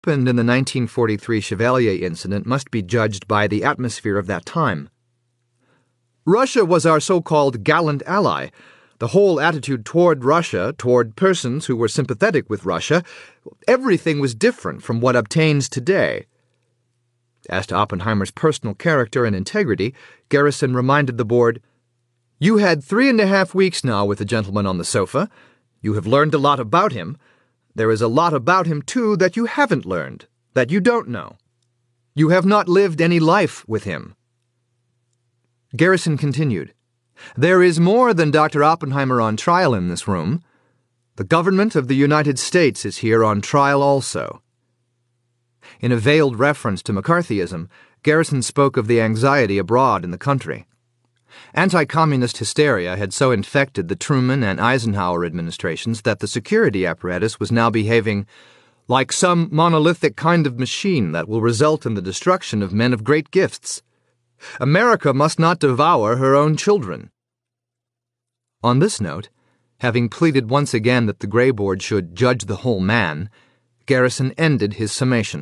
happened in the 1943 Chevalier incident must be judged by the atmosphere of that time. Russia was our so-called gallant ally. The whole attitude toward Russia, toward persons who were sympathetic with Russia, everything was different from what obtains today. As to Oppenheimer's personal character and integrity, Garrison reminded the board, "You had 3.5 weeks now with the gentleman on the sofa. You have learned a lot about him. There is a lot about him, too, that you haven't learned, that you don't know. You have not lived any life with him." Garrison continued, "There is more than Dr. Oppenheimer on trial in this room. The government of the United States is here on trial also." In a veiled reference to McCarthyism, Garrison spoke of the anxiety abroad in the country. Anti-communist hysteria had so infected the Truman and Eisenhower administrations that the security apparatus was now behaving like some monolithic kind of machine that will result in the destruction of men of great gifts. America must not devour her own children. On this note, having pleaded once again that the Gray Board should judge the whole man, Garrison ended his summation.